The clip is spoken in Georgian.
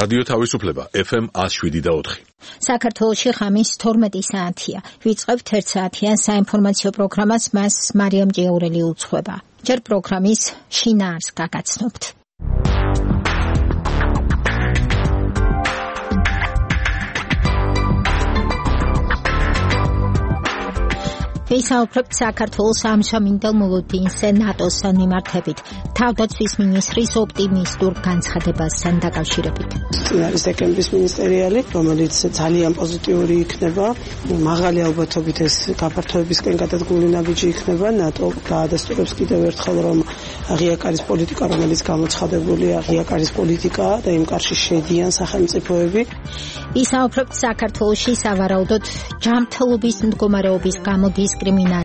რადიო თავისუფლება FM 107.4. საქართველოში ღამის 12 საათია. ვიწყებთ 1 საათიან საინფორმაციო პროგრამას, მას მარიამ ჭიაურელი უძღვება. ჯერ პროგრამის შინაარსს გაგაცნობთ. ვისაუბრებთ საქართველოს ამჟამინდელ მოლოდინზე ნატოს მიმართებით, თავდაცვის მინისტრის ოპტიმისტურ განცხადებასთან დაკავშირებით. არის დეკემბრის მინისტერიალი, რომელიც ძალიან პოზიტიური იქნება, მაღალი ალბათობით ეს გაფართოებისკენ გადადგმული ნაბიჯი იქნება. ნატო დაადასტურებს კიდევ ერთხელ, რომ ღიაკარის პოლიტიკა, რომელიც გამოცხადებულია, ღიაკარის პოლიტიკაა და იმ კარში შედიან სახელმწიფოები. ვისაუბრებთ საქართველოში სავარაუდოდ ჯანმრთელობის მდგომარეობის გამო დისკრიმინაცია